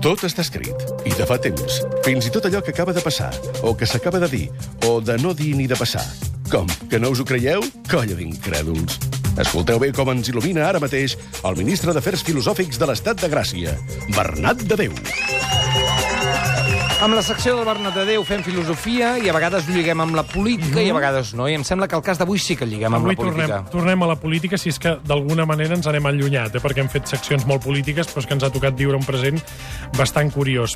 Tot està escrit, i de fa temps. Fins i tot allò que acaba de passar, o que s'acaba de dir, o de no dir ni de passar. Com, que no us ho creieu? Colla d'incrèduls. Escolteu bé com ens il·lumina ara mateix el ministre d'Afers Filosòfics de l'Estat de Gràcia, Bernat de Déu. Amb la secció del Bernat de Déu fem filosofia i a vegades ho lliguem amb la política i a vegades no. I em sembla que el cas d'avui sí que el lliguem amb la política. Tornem a la política, si és que d'alguna manera ens n'hem allunyat, perquè hem fet seccions molt polítiques, però és que ens ha tocat viure un present bastant curiós.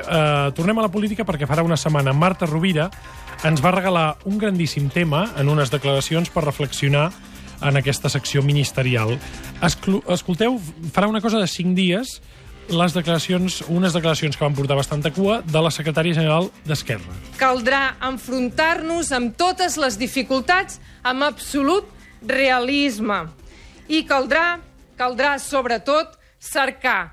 Tornem a la política perquè farà una setmana Marta Rovira ens va regalar un grandíssim tema en unes declaracions per reflexionar en aquesta secció ministerial. Escolteu, farà una cosa de 5 dies, unes declaracions que van portar bastanta cua de la secretària general d'Esquerra. Caldrà enfrontar-nos amb totes les dificultats amb absolut realisme. I caldrà sobretot cercar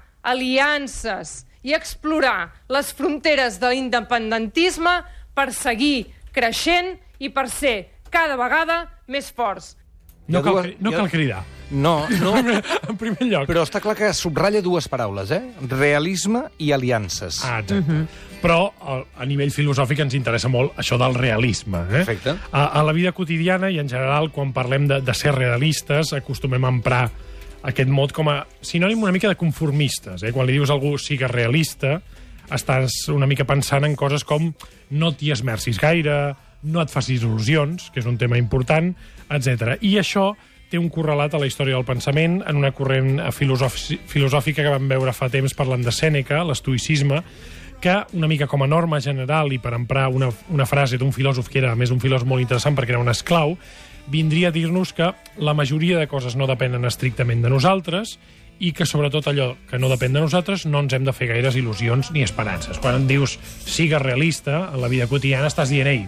aliances i explorar les fronteres de l'independentisme per seguir creixent i per ser cada vegada més forts. No cal cridar. No. En primer lloc. Però està clar que subratlla dues paraules, realisme i aliances. Exacte. Però a nivell filosòfic ens interessa molt això del realisme. Perfecte. A la vida quotidiana i en general, quan parlem de ser realistes, acostumem a emprar aquest mot com a sinònim una mica de conformistes. Quan li dius a algú siga realista, estàs una mica pensant en coses com no t'hi esmercis gaire, no et facis il·lusions, que és un tema important, etc. I això té un correlat a la història del pensament en una corrent filosòfica que vam veure fa temps parlant de Sèneca, l'estoïcisme, que una mica com a norma general i per emprar una frase d'un filòsof que era, a més, un filòsof molt interessant perquè era un esclau, vindria a dir-nos que la majoria de coses no depenen estrictament de nosaltres i que, sobretot, allò que no depèn de nosaltres no ens hem de fer gaires il·lusions ni esperances. Quan em dius siga realista, en la vida quotidiana estàs dient, ei,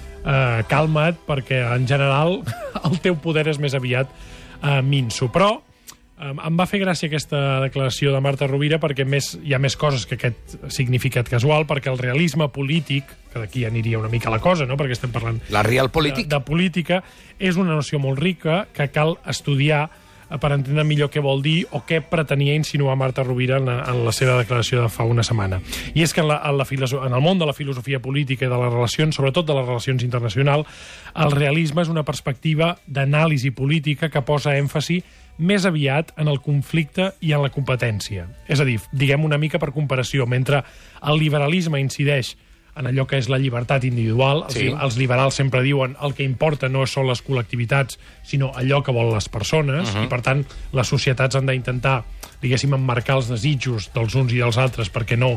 calma't, perquè en general el teu poder és més aviat minso. Però em va fer gràcia aquesta declaració de Marta Rovira perquè hi ha més coses que aquest significat casual, perquè el realisme polític, que d'aquí aniria una mica la cosa, no? Perquè estem parlant la realpolitik de política, és una noció molt rica que cal estudiar per entendre millor què vol dir o què pretenia insinuar Marta Rovira en la seva declaració de fa una setmana. I és que en el món de la filosofia política i de les relacions, sobretot de les relacions internacionals, el realisme és una perspectiva d'anàlisi política que posa èmfasi més aviat en el conflicte i en la competència. És a dir, diguem una mica per comparació, mentre el liberalisme incideix en allò que és la llibertat individual. Sí. Els liberals sempre diuen el que importa no són les col·lectivitats, sinó allò que volen les persones, i per tant les societats han d'intentar, diguéssim, emmarcar els desitjos dels uns i dels altres perquè no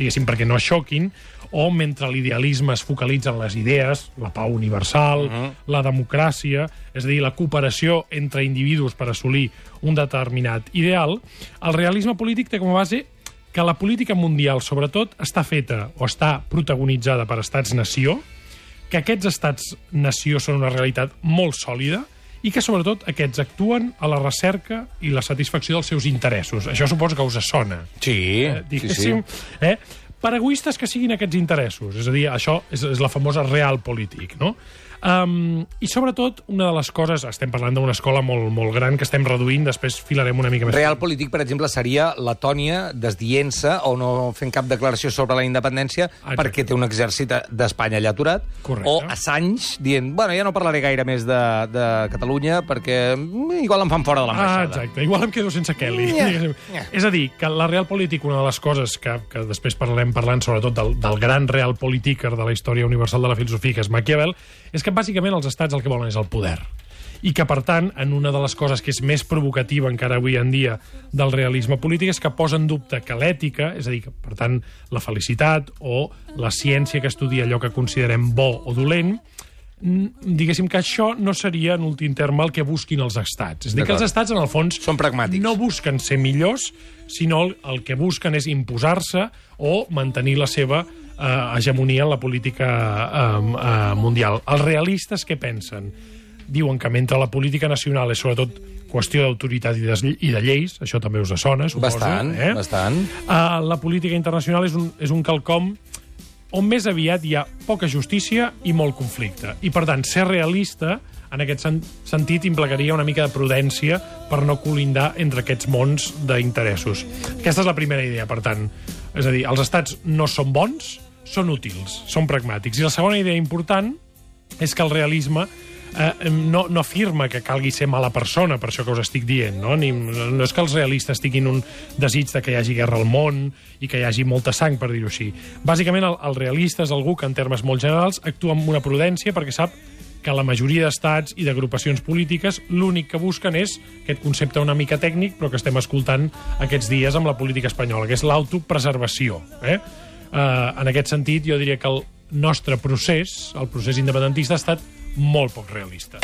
es xoquin, o mentre l'idealisme es focalitza en les idees, la pau universal, la democràcia, és a dir, la cooperació entre individus per assolir un determinat ideal, el realisme polític té com a base que la política mundial, sobretot, està feta o està protagonitzada per estats-nació, que aquests estats-nació són una realitat molt sòlida i que, sobretot, aquests actuen a la recerca i la satisfacció dels seus interessos. Això suposo que us sona. Sí, diguéssim, sí. Per egoistes que siguin aquests interessos. És a dir, això és la famosa realpolitik, no? I sobretot, una de les coses, estem parlant d'una escola molt, molt gran que estem reduint, després filarem una mica més. Realpolitik, per exemple, seria Letònia desdient-se o no fent cap declaració sobre la independència perquè té un exèrcit d'Espanya allà aturat. Correcte. O Assange dient, bueno, ja no parlaré gaire més de Catalunya perquè igual em fan fora de l'ambaixada. Exacte, igual em quedo sense Kelly. És a dir, que la realpolitik, una de les coses que després parlant sobretot del gran realpolitiker de la història universal de la filosofia, que és Maquiavel, és que bàsicament els estats el que volen és el poder. I que, per tant, en una de les coses que és més provocativa encara avui en dia del realisme polític és que posa en dubte que l'ètica, és a dir, que, per tant, la felicitat o la ciència que estudia allò que considerem bo o dolent, diguéssim que això no seria, en últim terme, el que busquin els estats. És a dir, que els estats, en el fons, són pragmàtics. No busquen ser millors, sinó el que busquen és imposar-se o mantenir la seva hegemonia en la política mundial. Els realistes què pensen? Diuen que mentre la política nacional és sobretot qüestió d'autoritat i de lleis, això també us sona, suposo. Bastant. La política internacional és un quelcom on més aviat hi ha poca justícia i molt conflicte. I, per tant, ser realista, en aquest sentit, implicaria una mica de prudència per no colindar entre aquests mons d'interessos. Aquesta és la primera idea, per tant. És a dir, els estats no són bons, són útils, són pragmàtics. I la segona idea important és que el realisme no afirma que calgui ser mala persona, per això que us estic dient, no? No és que els realistes tinguin un desig de que hi hagi guerra al món i que hi hagi molta sang, per dir-ho així. Bàsicament, el realista és algú que, en termes molt generals, actua amb una prudència perquè sap que la majoria d'estats i d'agrupacions polítiques l'únic que busquen és aquest concepte una mica tècnic, però que estem escoltant aquests dies amb la política espanyola, que és l'autopreservació. En aquest sentit, jo diria que el nostre procés, el procés independentista, ha estat molt poc realista.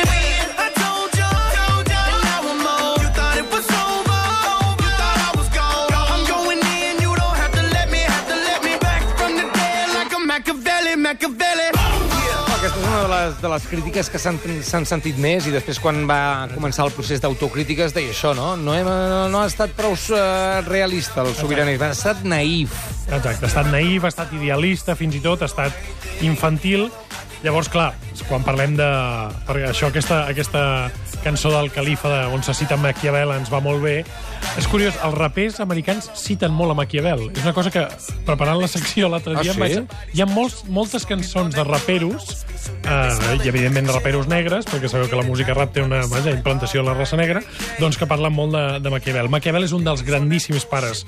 Aquesta és una de les crítiques que s'han sentit més, i després quan va començar el procés d'autocrítica es deia això, no? No ha estat prou realista el sobiranisme, ha estat naïf. Exacte, ha estat naïf, ha estat idealista, fins i tot ha estat infantil. Llavors, clar, quan parlem de... Perquè això, aquesta cançó del Califa on se cita Maquiavel ens va molt bé. És curiós, els rapers americans citen molt a Maquiavel. És una cosa que, preparant la secció l'altre dia... sí? Hi ha moltes cançons de raperos, i evidentment de raperos negres, perquè sabeu que la música rap té una implantació a la raça negra, doncs que parlen molt de Maquiavel. Maquiavel és un dels grandíssims pares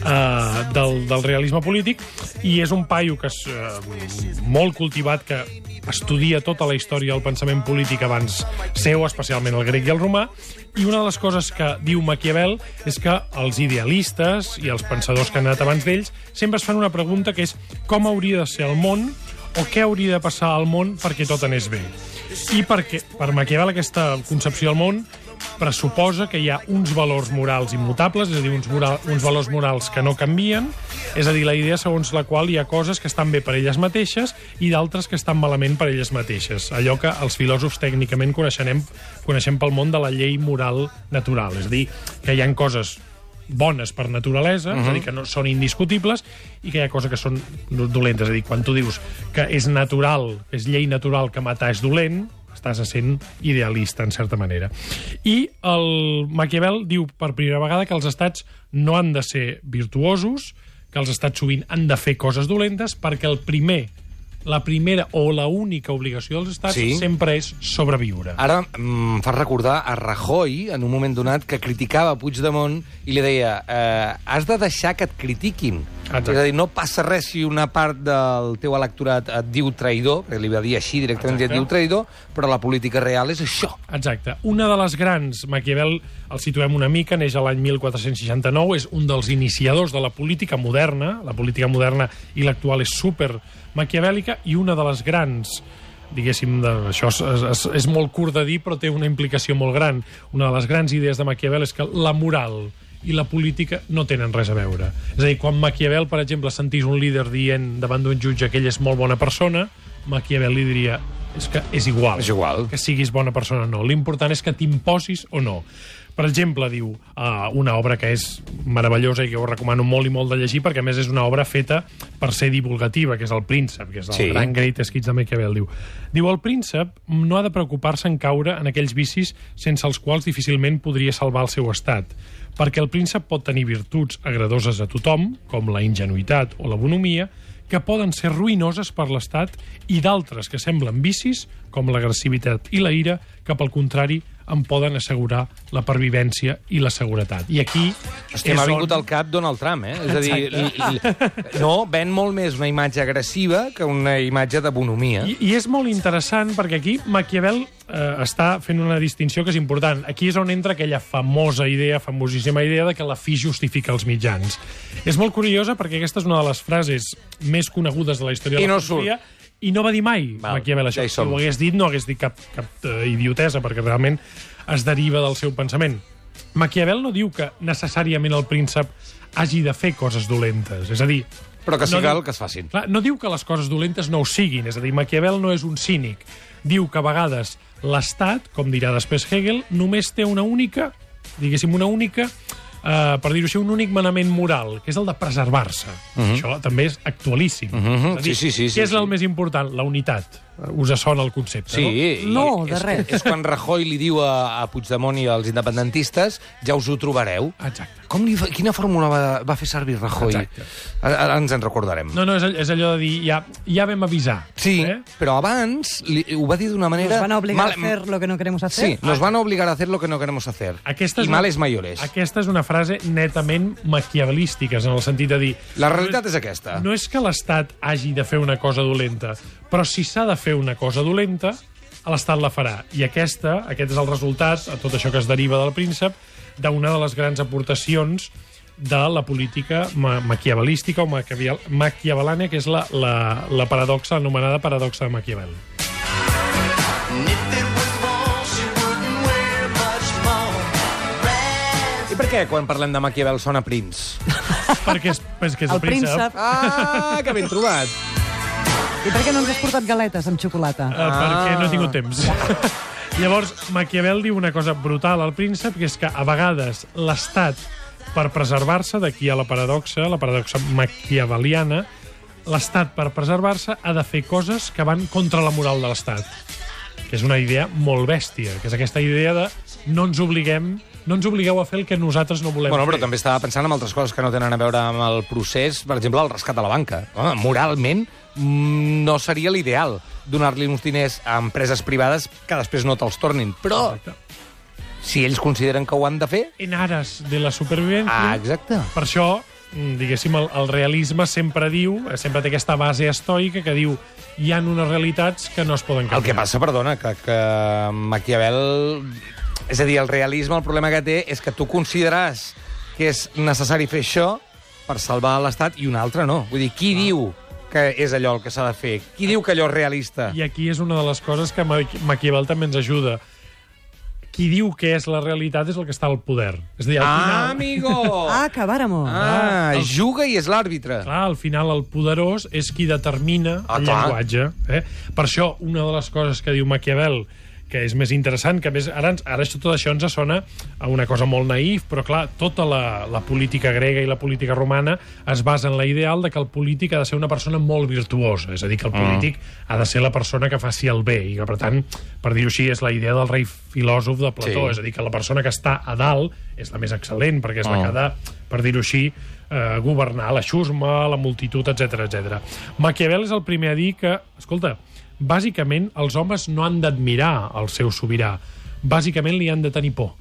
del realisme polític, i és un paio que és molt cultivat, que estudia tota la història del pensament polític abans seu, especialment el grec i el romà, i una de les coses que diu Maquiavel és que els idealistes i els pensadors que han anat abans d'ells sempre es fan una pregunta, que és com hauria de ser el món o què hauria de passar al món perquè tot anés bé. I perquè per Maquiavel aquesta concepció del món pressuposa que hi ha uns valors morals immutables, és a dir, uns valors morals que no canvien, és a dir, la idea segons la qual hi ha coses que estan bé per elles mateixes i d'altres que estan malament per elles mateixes. Allò que els filòsofs tècnicament coneixem pel món de la llei moral natural, és a dir, que hi ha coses bones per naturalesa, és a dir, que no són indiscutibles, i que hi ha coses que són dolentes. És a dir, quan tu dius que és natural, que és llei natural que matar és dolent, estàs sent idealista, en certa manera. I el Maquiavel diu per primera vegada que els estats no han de ser virtuosos, que els estats sovint han de fer coses dolentes, perquè la primera o la única obligació dels estats sempre és sobreviure. Ara em fa recordar a Rajoy, en un moment donat, que criticava Puigdemont i li deia has de deixar que et critiquin. Exacte. És a dir, no passa res si una part del teu electorat et diu traïdor, perquè li va dir així directament, et diu traïdor, però la política real és això. Exacte. Una de les grans, Maquiavel, el situem una mica, neix a l'any 1469, és un dels iniciadors de la política moderna i l'actual és super maquiavèlica, i una de les grans, diguéssim, això és molt curt de dir, però té una implicació molt gran. Una de les grans idees de Maquiavel és que la moral i la política no tenen res a veure. És a dir, quan Maquiavel, per exemple, sentís un líder dient davant d'un jutge que ell és molt bona persona, Maquiavel li diria és que és igual que siguis bona persona o no. L'important és que t'imposis o no. Per exemple, diu una obra que és meravellosa i que ho recomano molt i molt de llegir, perquè a més és una obra feta per ser divulgativa, que és El príncep, que és el gran Greatest Hits de Maquiavel. Diu, el príncep no ha de preocupar-se en caure en aquells vicis sense els quals difícilment podria salvar el seu estat, perquè el príncep pot tenir virtuts agradoses a tothom, com la ingenuïtat o la bonomia, que poden ser ruïnoses per l'estat, i d'altres que semblen vicis, com l'agressivitat i la ira, que pel contrari en poden assegurar la pervivència i la seguretat. I aquí... Hòstia, m'ha vingut al cap Donald Trump, eh? És a dir, no, ven molt més una imatge agressiva que una imatge de bonomia. I és molt interessant perquè aquí Maquiavel està fent una distinció que és important. Aquí és on entra aquella famosíssima idea de que la fi justifica els mitjans. És molt curiosa perquè aquesta és una de les frases més conegudes de la història de la filosofia. I no va dir mai Maquiavel això. Si ho hagués dit, no hagués dit cap idiotesa, perquè realment es deriva del seu pensament. Maquiavel no diu que necessàriament el príncep hagi de fer coses dolentes. És a dir... Però que sí que es facin. Clar, no diu que les coses dolentes no ho siguin. És a dir, Maquiavel no és un cínic. Diu que a vegades l'estat, com dirà després Hegel, només té una única, per dir-ho així, un únic manament moral, que és el de preservar-se. Això també és actualíssim. És a dir, què és el més important? La unitat. Us sona el concepte, Sí, No, de res. És quan Rajoy li diu a Puigdemont i als independentistes ja us ho trobareu. Exacte. Quina fórmula va fer servir Rajoy? Exacte. Ara ens en recordarem. No, és allò de dir, ja vam avisar. Sí, però abans ho va dir d'una manera... Nos van a obligar a hacer lo que no queremos hacer. Sí, nos van a obligar a hacer lo que no queremos hacer. Aquesta I males mayores. Aquesta és una frase netament maquiavelística, en el sentit de dir... La realitat és aquesta. No és que l'Estat hagi de fer una cosa dolenta, però si s'ha de fer una cosa dolenta, l'Estat la farà. I aquest és el resultat, a tot això que es deriva del príncep, d'una de les grans aportacions de la política maquiavelística o maquiavelana, que és la paradoxa, anomenada paradoxa de Maquiavel. I per què, quan parlem de Maquiavel, sona Prince? Perquè és el príncep. Ah, que ben trobat! I per què no ens has portat galetes amb xocolata? Perquè no he tingut temps. Llavors, Maquiavel diu una cosa brutal al príncep, que és que a vegades l'Estat, per preservar-se, d'aquí a la paradoxa maquiaveliana, l'Estat, per preservar-se, ha de fer coses que van contra la moral de l'Estat. Que és una idea molt bèstia, que és aquesta idea de no ens obligueu a fer el que nosaltres no volem Bueno, però fer. també estava pensant en altres coses que no tenen a veure amb el procés, per exemple, el rescat de la banca. Home, moralment, no seria l'ideal donar-li uns diners a empreses privades que després no te'ls tornin. Però, Exacte. si ells consideren que ho han de fer... En aras de la supervivència. exacte. Per això, diguéssim, el realisme sempre té aquesta base estoica que diu hi ha unes realitats que no es poden canviar. El que passa, perdona, que Maquiavel... És a dir, el realisme, el problema que té és que tu consideràs que és necessari fer això per salvar l'Estat i un altre no. Vull dir, qui diu que és allò el que s'ha de fer? Qui diu que allò és realista? I aquí és una de les coses que Maquiavel també ens ajuda. Qui diu que és la realitat és el que està al poder. És a dir, al final... Amigo! Acabáramos. Juga i és l'àrbitre. Clar, al final el poderós és qui determina el clar. llenguatge. Per això, una de les coses que diu Maquiavel, que és més interessant, que més, ara tot això ens sona a una cosa molt naïf, però clar, tota la política grega i la política romana es basa en la ideal de que el polític ha de ser una persona molt virtuosa, és a dir, que el polític ha de ser la persona que faci el bé, i que, per tant, per dir-ho així, és la idea del rei filòsof de Plató, és a dir, que la persona que està a dalt és la més excel·lent, perquè és la que ha de, per dir-ho així, governar la xusma, la multitud, etc etc. Maquiavel és el primer a dir que, escolta, bàsicament, els homes no han d'admirar el seu sobirà. Bàsicament, li han de tenir por.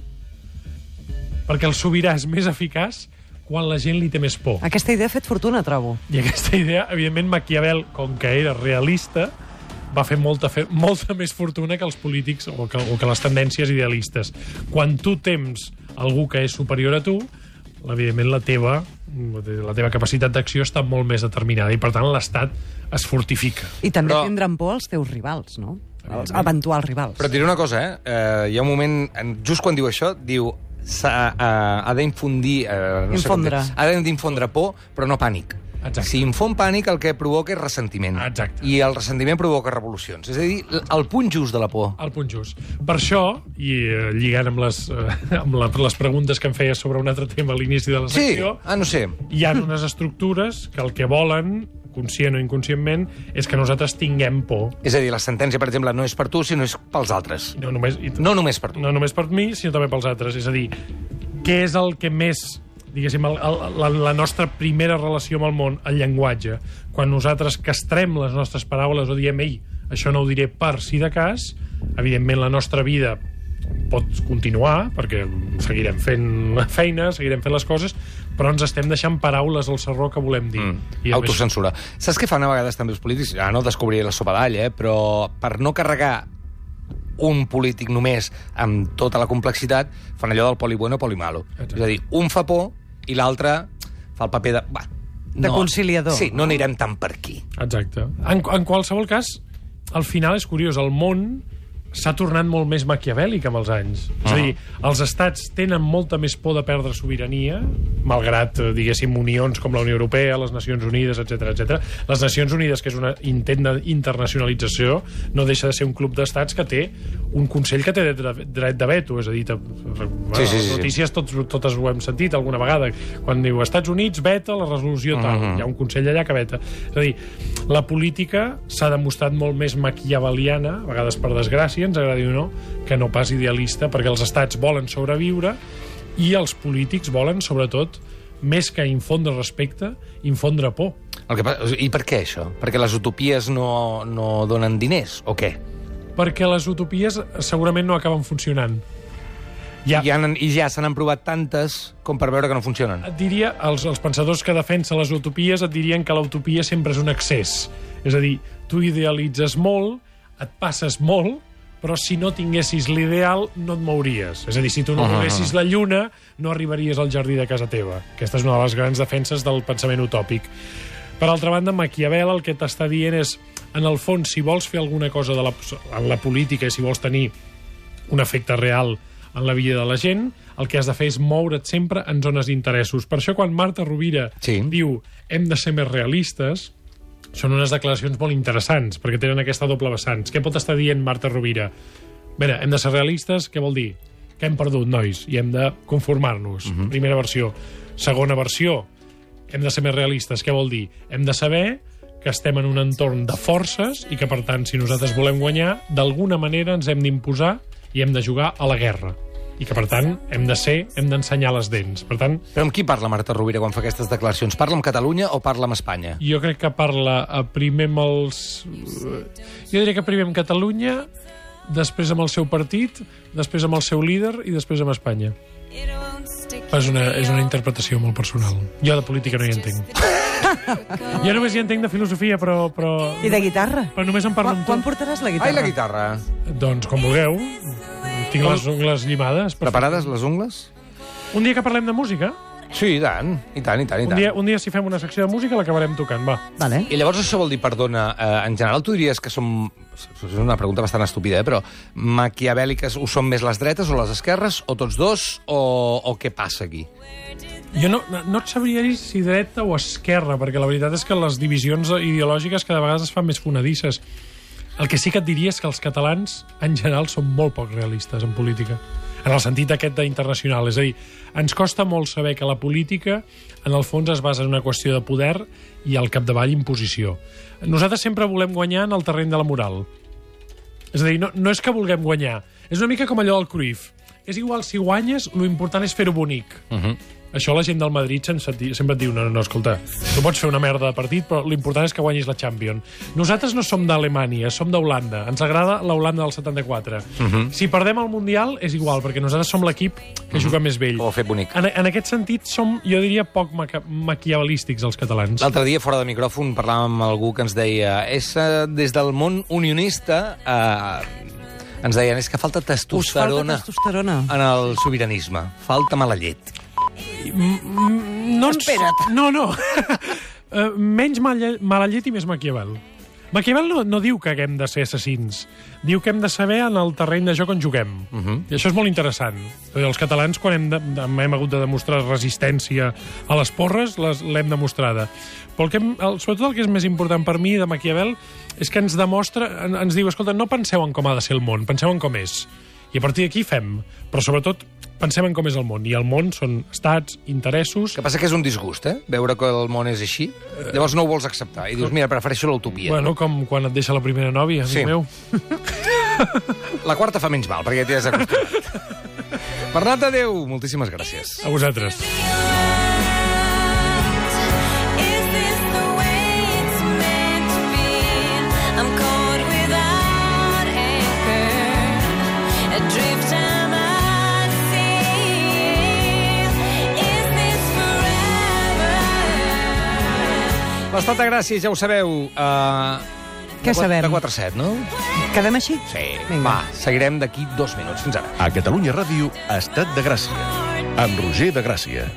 Perquè el sobirà és més eficaç quan la gent li té més por. Aquesta idea ha fet fortuna, trobo. I aquesta idea, evidentment, Maquiavel, com que era realista, va fer molta més fortuna que els polítics o que les tendències idealistes. Quan tu tems algú que és superior a tu, evidentment la teva capacitat d'acció està molt més determinada i, per tant, l'Estat es fortifica. I també tindran por els teus rivals, no? Els eventuals rivals. Però et diré una cosa, Hi ha un moment, just quan diu això, diu ha d'infundir... Infondre. Ha d'infondre por, però no pànic. Exacte. Si infon pànic, el que provoca és ressentiment. Exacte. I el ressentiment provoca revolucions. És a dir, el punt just de la por. El punt just. Per això, i lligant amb les preguntes que em feies sobre un altre tema a l'inici de la secció, no sé. hi ha unes estructures que el que volen, conscient o inconscientment, és que nosaltres tinguem por. És a dir, la sentència, per exemple, no és per tu, sinó és pels altres. No només per tu. No només per mi, sinó també pels altres. És a dir, què és el que més... diguéssim, la nostra primera relació amb el món, el llenguatge. Quan nosaltres castrem les nostres paraules o diem, ei, això no ho diré per si de cas, evidentment la nostra vida pot continuar, perquè seguirem fent la feina, seguirem fent les coses, però ens estem deixant paraules al sarró que volem dir. Autocensura. Saps què fan a vegades també els polítics? Ja no descobriré la sopa d'all, però per no carregar un polític només amb tota la complexitat, fan allò del poli bueno, poli malo. Exacte. És a dir, un fa por i l'altre fa el paper de... De conciliador. Sí, no anirem tant per aquí. Exacte. En qualsevol cas, al final és curiós, el món s'ha tornat molt més maquiavèlic amb els anys. És a dir, els estats tenen molta més por de perdre sobirania, malgrat, diguéssim, unions com la Unió Europea, les Nacions Unides, etc. Les Nacions Unides, que és un intent d'internacionalització, no deixa de ser un club d'estats que té un Consell que té dret de veto. És a dir, les notícies totes ho hem sentit alguna vegada. Quan diu Estats Units veta la resolució tal, hi ha un Consell allà que veta. És a dir, la política s'ha demostrat molt més maquiaveliana, a vegades per desgràcia, ens agradi o no, que no pas idealista, perquè els estats volen sobreviure i els polítics volen, sobretot, més que infondre respecte, infondre por. I per què això? Perquè les utopies no donen diners, o què? Perquè les utopies segurament no acaben funcionant. I ja se n'han provat tantes com per veure que no funcionen. Et diria, els pensadors que defensen les utopies et dirien que l'utopia sempre és un excés. És a dir, tu idealitzes molt, et passes molt, però si no tinguessis l'ideal no et mouries. És a dir, si tu no volessis la lluna, no arribaries al jardí de casa teva. Aquesta és una de les grans defenses del pensament utòpic. Per altra banda, Maquiavel el que t'està dient és, en el fons, si vols fer alguna cosa en la política i si vols tenir un efecte real en la vida de la gent, el que has de fer és moure't sempre en zones d'interessos. Per això, quan Marta Rovira diu hem de ser més realistes, són unes declaracions molt interessants, perquè tenen aquesta doble vessant. Què pot estar dient Marta Rovira? Bé, hem de ser realistes, què vol dir? Que hem perdut, nois, i hem de conformar-nos. Primera versió. Segona versió, hem de ser més realistes, què vol dir? Hem de saber que estem en un entorn de forces i que, per tant, si nosaltres volem guanyar, d'alguna manera ens hem d'imposar i hem de jugar a la guerra. I que, per tant, hem d'ensenyar les dents. Per tant... Però amb qui parla Marta Rovira quan fa aquestes declaracions? Parla amb Catalunya o parla amb Espanya? Jo crec que parla primer amb els... Jo diria que primer amb Catalunya, després amb el seu partit, després amb el seu líder i després amb Espanya. És una interpretació molt personal. Jo de política no hi entenc. Jo només hi entenc de filosofia, però... I de guitarra? Però només en parlo amb tu. Quan portaràs la guitarra? Ai, la guitarra! Doncs com vulgueu. Tinc les ungles llimades. Preparades, les ungles? Un dia que parlem de música... Sí, i tant. Un dia si fem una secció de música l'acabarem tocant, va. Vale. I llavors això vol dir, perdona, en general tu diries que som... És una pregunta bastant estúpida, però maquiavèliques ho són més les dretes o les esquerres, o tots dos, o què passa aquí? Jo no et sabria dir si dreta o esquerra, perquè la veritat és que les divisions ideològiques cada vegada es fan més fonedisses. El que sí que et diria és que els catalans, en general, són molt poc realistes en política. En el sentit aquest d'internacional. És a dir, ens costa molt saber que la política, en el fons, es basa en una qüestió de poder i al capdavall imposició. Nosaltres sempre volem guanyar en el terreny de la moral. És a dir, no és que vulguem guanyar. És una mica com allò del Cruyff. És igual si guanyes, l'important és fer-ho bonic. Això la gent del Madrid sempre et diu, no, escolta, tu pots fer una merda de partit, però l'important és que guanyis la Champions. Nosaltres no som d'Alemanya, som d'Holanda. Ens agrada l'Holanda del 74. Si perdem el Mundial, és igual, perquè nosaltres som l'equip que juga més vell. O fet bonic. En aquest sentit, som, jo diria, poc maquiavelístics, els catalans. L'altre dia, fora de micròfon, parlàvem amb algú que ens deia des del món unionista... ens deien, és que falta testosterona en el sobiranisme. Falta mala llet. Espera't. No. Menys mala llet i més Maquiavel. Maquiavel no diu que haguem de ser assassins. Diu que hem de saber en el terreny de joc on juguem. I això és molt interessant. Els catalans, quan hem hagut de demostrar resistència a les porres, l'hem demostrada. Però sobretot el que és més important per mi de Maquiavel és que ens demostra, ens diu, escolta, no penseu en com ha de ser el món, penseu en com és. I a partir d'aquí fem. Però sobretot pensem en com és el món. I el món són estats, interessos... Que passa que és un disgust, veure que el món és així. Llavors no ho vols acceptar. I dius, mira, prefereixo l'utopia. Bueno, com quan et deixa la primera nòvia, amic meu. La quarta fa menys mal, perquè ja t'hi has acostumat. Bernat, adéu. Moltíssimes gràcies. A vosaltres. L'estat de Gràcia, ja ho sabeu. Què sabem? De 4 a 7, no? Quedem així? Sí. Va, seguirem d'aquí 2 minuts. Fins ara. A Catalunya Ràdio, Estat de Gràcia, amb Roger de Gràcia.